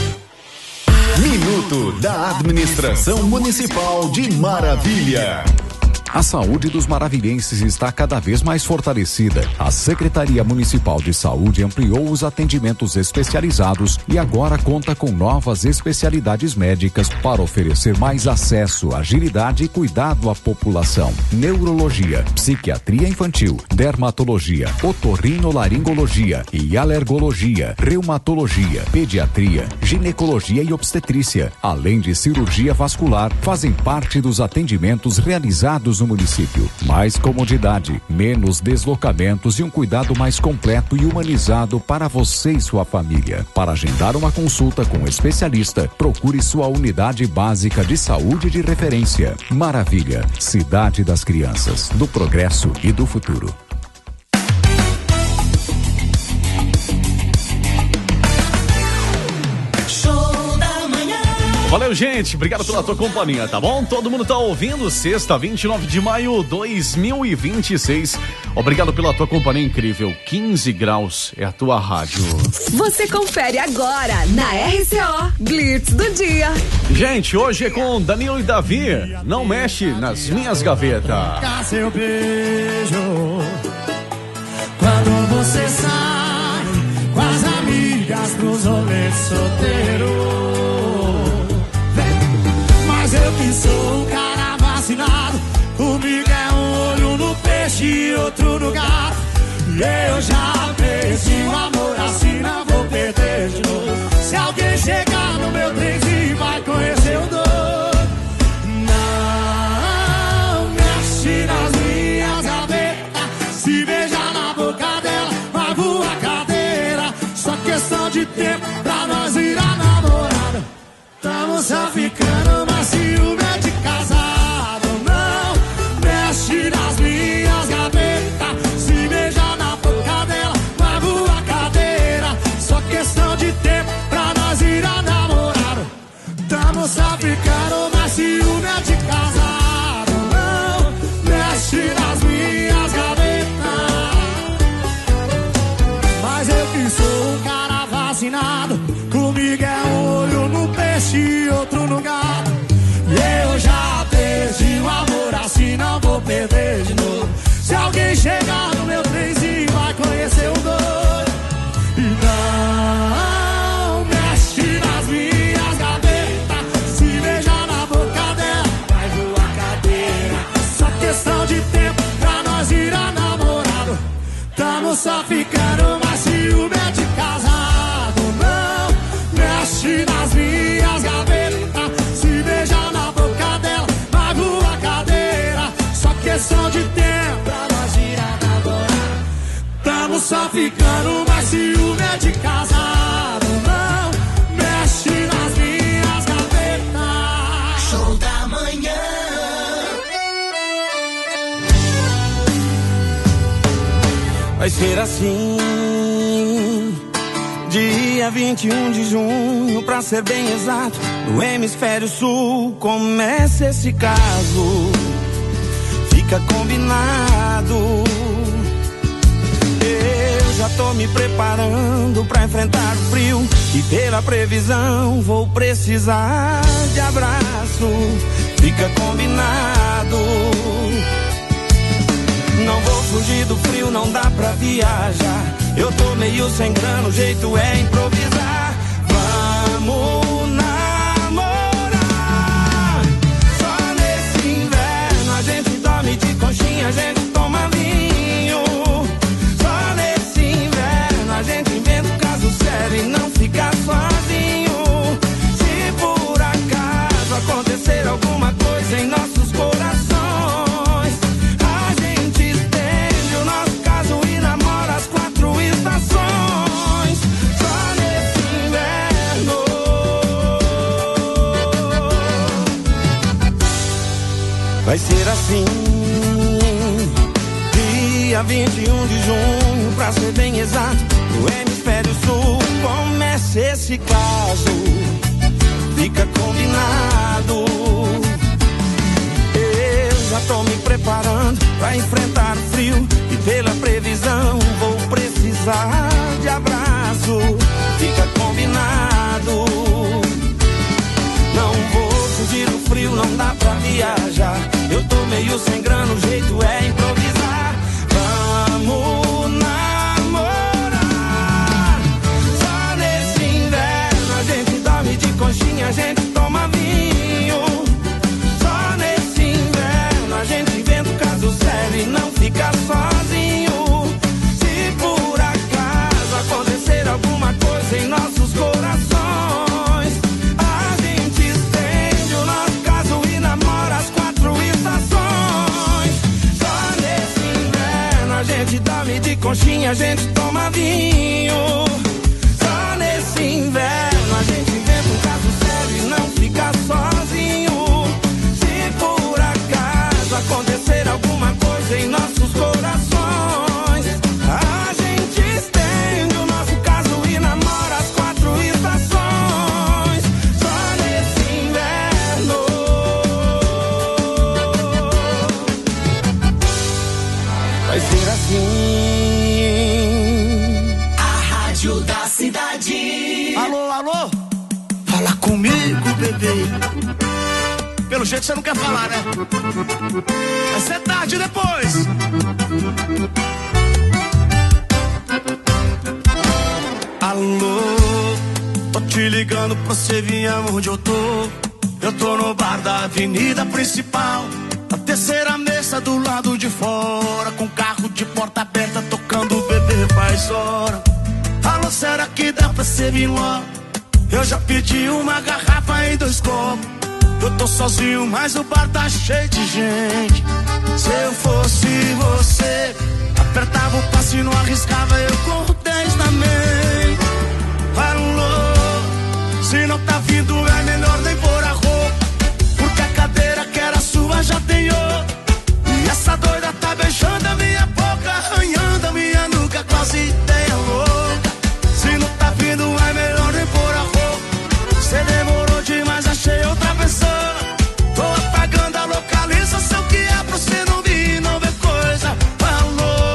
Minuto da Administração Municipal de Maravilha. A saúde dos maravilhenses está cada vez mais fortalecida. A Secretaria Municipal de Saúde ampliou os atendimentos especializados e agora conta com novas especialidades médicas para oferecer mais acesso, agilidade e cuidado à população. Neurologia, psiquiatria infantil, dermatologia, otorrinolaringologia e alergologia, reumatologia, pediatria, ginecologia e obstetrícia, além de cirurgia vascular, fazem parte dos atendimentos realizados no município. Mais comodidade, menos deslocamentos e um cuidado mais completo e humanizado para você e sua família. Para agendar uma consulta com um especialista, procure sua unidade básica de saúde de referência. Maravilha, cidade das crianças, do progresso e do futuro. Valeu, gente. Obrigado pela tua companhia, tá bom? Todo mundo tá ouvindo. Sexta, 29 de maio, 2026. Obrigado pela tua companhia incrível. 15 graus é a tua rádio. Você confere agora na RCO Blitz do Dia. Gente, hoje é com Danilo e Davi. Não mexe nas minhas gavetas. Seu beijo quando você sai com as amigas pros rolês solteiros. Mas eu que sou um cara vacinado, comigo é um olho no peixe e outro no gato. E eu já perdi o amor, assim não vou perder de novo. Se alguém chegar no meu trenzinho vai conhecer o doido. Não mexe nas minhas gavetas, se beijar na boca dela vai voar cadeira. Só questão de tempo pra nós virar namorada. Tamo só ficando, mas ciúme é de casado. Não mexe nas minhas gavetas, se beijar na boca dela vai voar cadeira. Só questão de tempo pra nós virar namorado. Tamo só ficando, mas ciúme é de casado. Não mexe nas minhas gavetas. Mas eu que sou um cara vacinado, comigo é um olho no peixe e outro no gato. E eu já perdi o amor, assim não vou perder de novo. Se alguém chegar no meu trenzinho vai conhecer o doido. E não mexe nas minhas gavetas, se beijar na boca dela vai voar cadeira. Só questão de tempo pra nós virar namorado. Tamo só ficando, mas ciúme é de casado. Não mexe nas minhas gavetas, Vai ser assim, dia 21 de junho, pra ser bem exato, no hemisfério sul começa esse caso. Fica combinado. Eu já tô me preparando pra enfrentar o frio e pela previsão vou precisar de abraço. Fica combinado. Não vou fugir do frio, não dá pra viajar. Eu tô meio sem grana, o jeito é improvisar. Vamos namorar. Só nesse inverno a gente dorme de conchinha, a gente toma vinho. Só nesse inverno a gente inventa um caso sério e não fica sozinho. Se por acaso acontecer alguma coisa em nossos corações, vai ser assim, dia 21 de junho, pra ser bem exato, no hemisfério sul começa esse caso. Fica combinado. Eu já tô me preparando pra enfrentar o frio e pela previsão vou precisar de abraço. Fica combinado. Não vou fugir do frio, não dá pra viajar. Eu tô meio sem grana, o jeito é improvisar. Vamos namorar. Só nesse inverno a gente dorme de conchinha, a gente toma vinho. Só nesse inverno a gente inventa um caso sério e não fica sozinho. Se por acaso acontecer alguma coisa em nossos corações, dorme de conchinha, a gente toma vinho. Só nesse inverno a gente inventa um caso sério e não fica sozinho. Se por acaso acontecer alguma coisa em nossos corações, a gente estende o nosso caso e namora as 4 estações. Só nesse inverno vai ser assim. Da cidade. Alô, alô? Fala comigo, bebê. Pelo jeito você não quer falar, né? Vai ser tarde depois. Alô, tô te ligando pra você vir aonde eu tô. Eu tô no bar da avenida principal, na terceira mesa do lado de fora, com carro de porta aberta tocando bebê faz hora. Alô, será que dá pra você vir logo? Eu já pedi uma garrafa e 2 copos. Eu tô sozinho, mas o bar tá cheio de gente. Se eu fosse você, apertava o passo e não arriscava, eu corro 10 também. Alô, se não tá vindo é melhor nem pôr a roupa, porque a cadeira que era sua já tem outra. E essa doida tá beijando a minha boca, arranhando a minha nuca, quase ideia louca. Se não tá vindo é melhor nem pôr a roupa. Cê demorou demais, achei outra pessoa. Tô apagando a localização que é pra cê não vir, não ver coisa. Alô.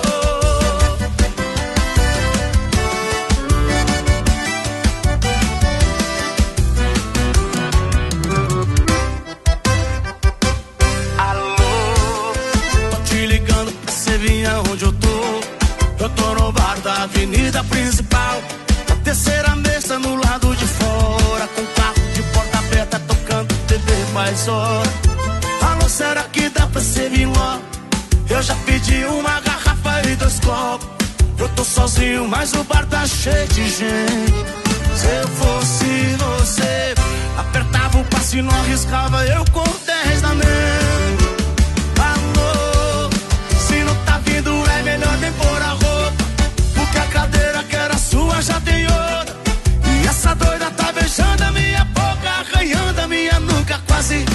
Alô, tô te ligando pra cê vir aonde eu tô. Eu tô no bar da avenida principal, na terceira mesa no lado de fora, com carro de porta aberta tocando TV mais hora. Alô, será que dá pra você vir logo? Eu já pedi uma garrafa e 2 copos. Eu tô sozinho, mas o bar tá cheio de gente. Se eu fosse você, apertava o passo e não arriscava, eu corro 10 da mente. Alô, se não tá vindo é melhor nem pôr a roupa, porque a cadeira que era sua já tem outra. E essa doida tá beijando a minha boca, arranhando a minha nuca, quase